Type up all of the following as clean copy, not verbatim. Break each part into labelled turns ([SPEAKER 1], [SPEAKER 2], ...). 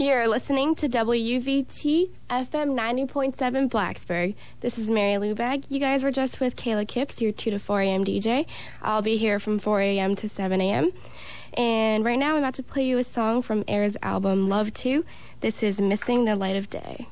[SPEAKER 1] You're listening to WVT FM 90.7 Blacksburg. This is Mary Lou Bag. You guys were just with Kayla Kipps, your 2 to 4 a.m. DJ. I'll be here from 4 a.m. to 7 a.m. And right now I'm about to play you a song from Air's album Love 2. This is Missing the Light of Day.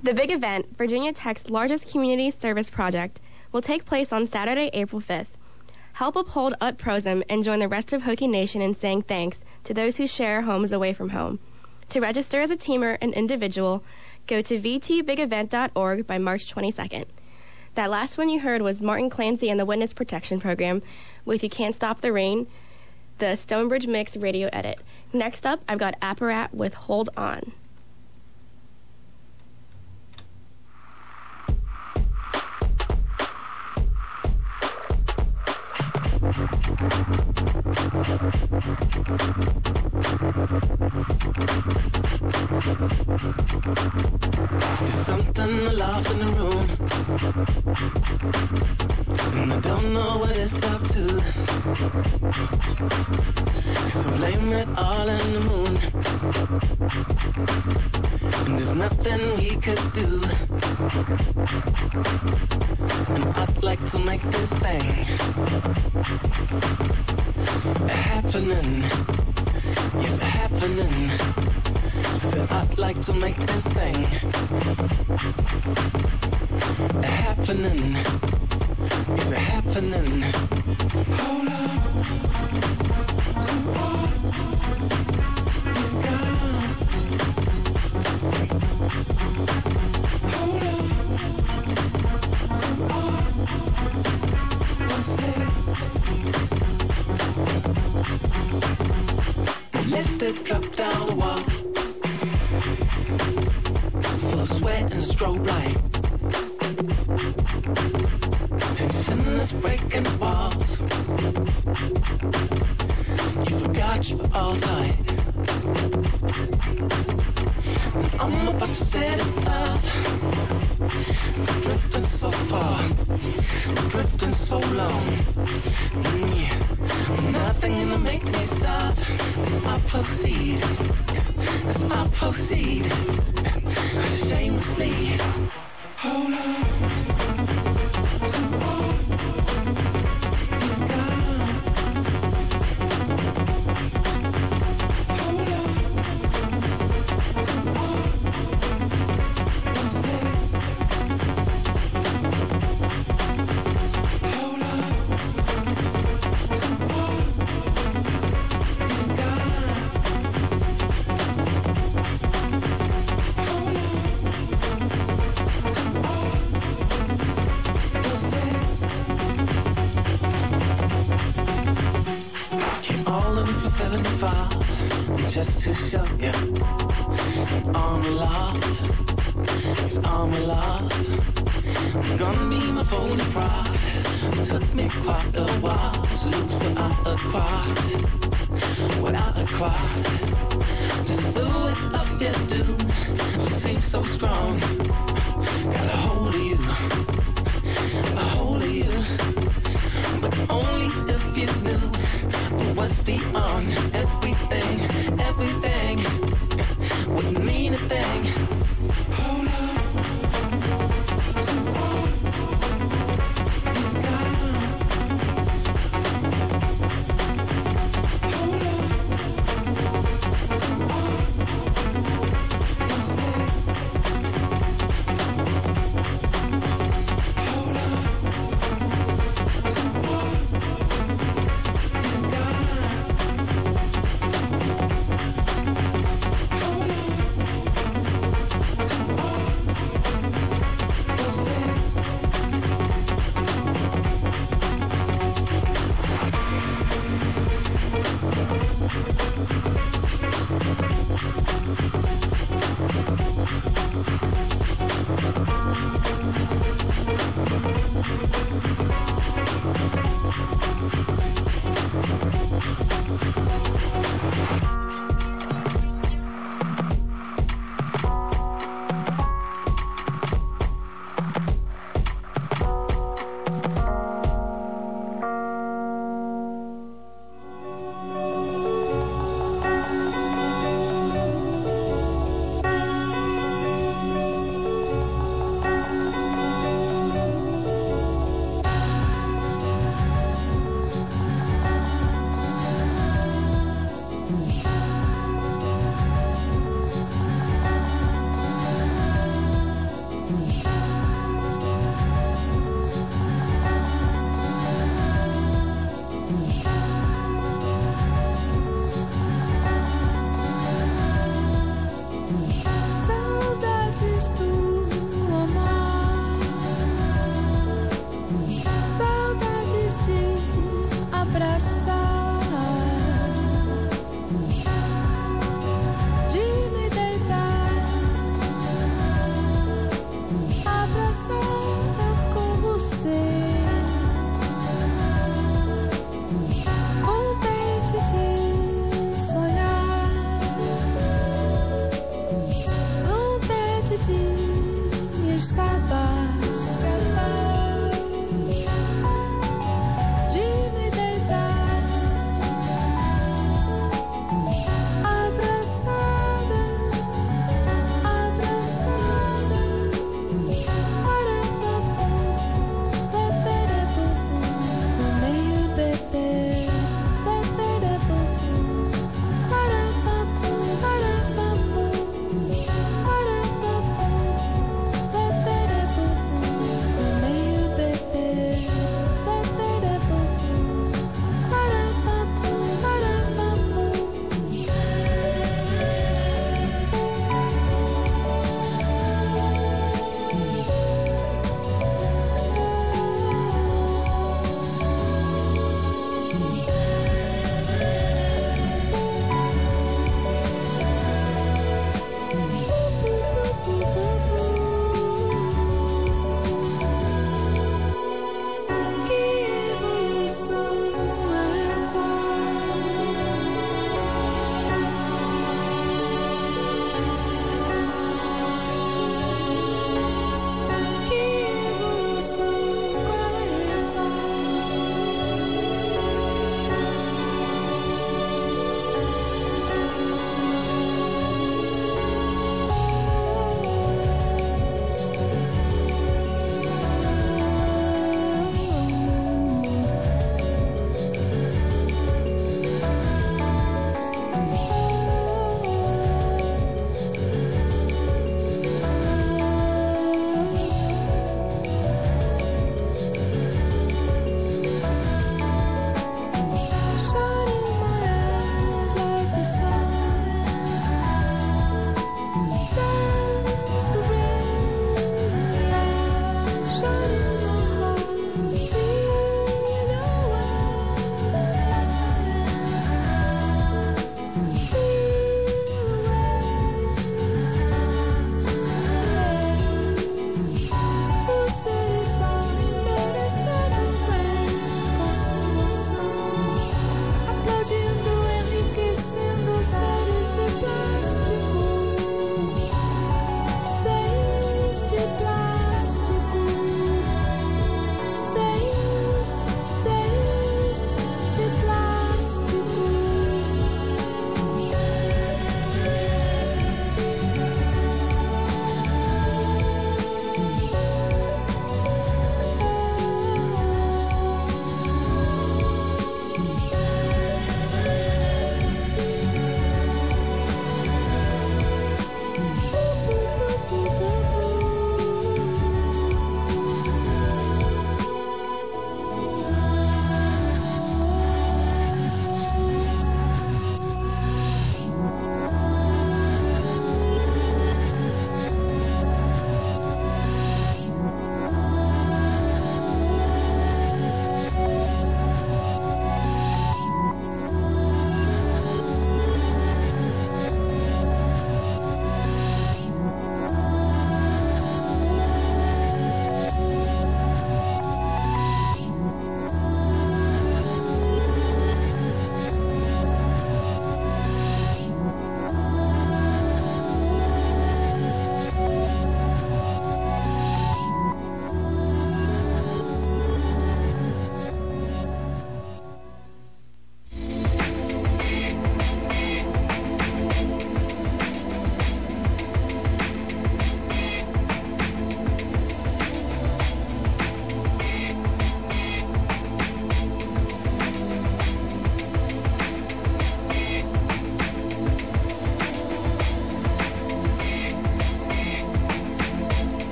[SPEAKER 1] The big event, Virginia Tech's largest community service project, will take place on Saturday, April 5th. Help uphold UP-PROSM and join the rest of Hokie Nation in saying thanks to those who share homes away from home. To register as a team or an individual, go to vtbigevent.org by March 22nd. That last one you heard was Martin Clancy and the Witness Protection Program with You Can't Stop the Rain, the Stonebridge Mix radio edit. Next up, I've got Apparat with Hold On.
[SPEAKER 2] There's something aloft in the room, and I don't know what it's up to. So blame it all on the moon, and there's nothing we could do. And I'd like to make this thing happening. It's happening. So I'd like to make this thing happening. It's happening. Hold on to all you've got. Hold on to all what's next. Let it drop down the wall. Full of sweat and a strobe light. Tension is breaking walls. You forgot you were all tight. And I'm about to set it up. We're drifting so far. We're drifting so long. Yeah. Nothing gonna make me stop. As I proceed. As I proceed. Shamelessly. Hold on. To all you've got. Hold on. To all what's next. Hold on. To all you've got. All the way from 75, just to show you I'm alive, it's I'm alive. I'm gonna be my phony pride. It took me quite a while to lose what I acquired, what I acquired. Just blew it up, yeah, dude. You seem so strong. Got a hold of you, a hold of you. But only if you knew what's beyond everything, everything wouldn't mean a thing. Hold on to all you've got. Hold on to all what's next.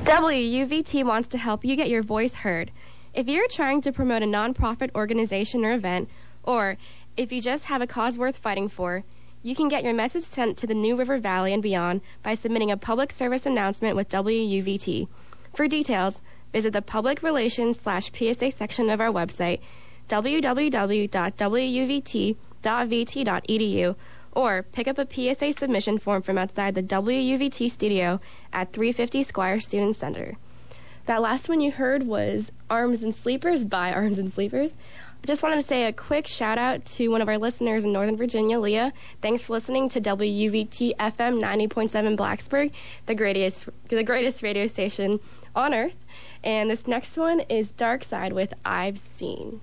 [SPEAKER 1] WUVT wants to help you get your voice heard. If you're trying to promote a nonprofit organization or event, or if you just have a cause worth fighting for, you can get your message sent to the New River Valley and beyond by submitting a public service announcement with WUVT. For details, visit the Public Relations/PSA section of our website, www.wuvt.vt.edu, or pick up a PSA submission form from outside the WUVT studio at 350 Squire Student Center. That last one you heard was Arms and Sleepers by Arms and Sleepers. I just wanted to say a quick shout out to one of our listeners in Northern Virginia, Leah. Thanks for listening to WUVT FM 90.7 Blacksburg, the greatest radio station on earth. And this next one is Dark Side with I've Seen.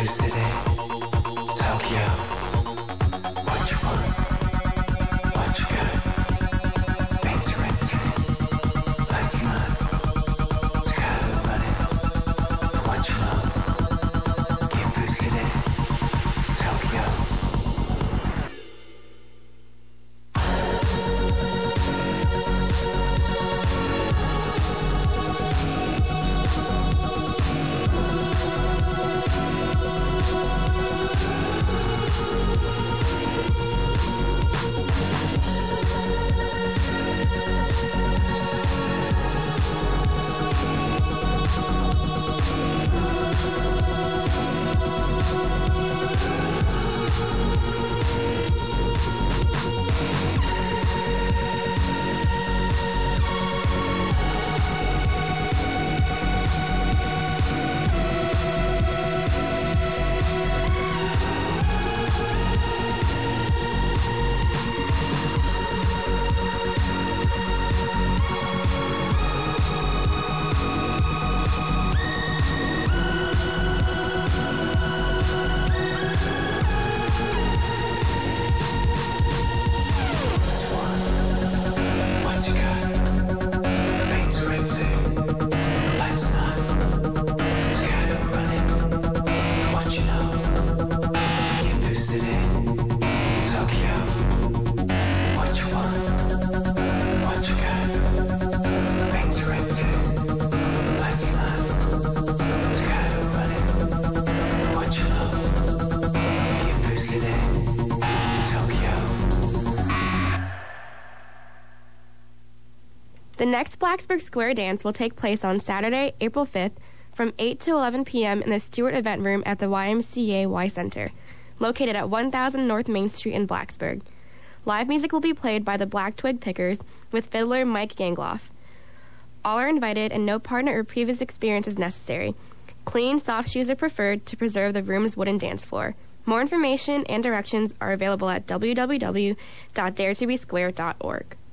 [SPEAKER 2] City, Tokyo. What you want? What you got? Paints rented. Lights not. Sky running. What you love? Gifu City, Tokyo. What you got? Paints rented. Lights not. Sky running. What you know? Gifu City, Tokyo. What you want? What you got? Paints rented. Lights not. Sky running. What you know? Gifu City, Tokyo.
[SPEAKER 1] The next Blacksburg Square Dance will take place on Saturday, April 5th from 8 to 11 p.m. in the Stewart Event Room at the YMCA Y Center, located at 1000 North Main Street in Blacksburg. Live music will be played by the Black Twig Pickers with fiddler Mike Gangloff. All are invited and no partner or previous experience is necessary. Clean, soft shoes are preferred to preserve the room's wooden dance floor. More information and directions are available at www.daretobesquare.org.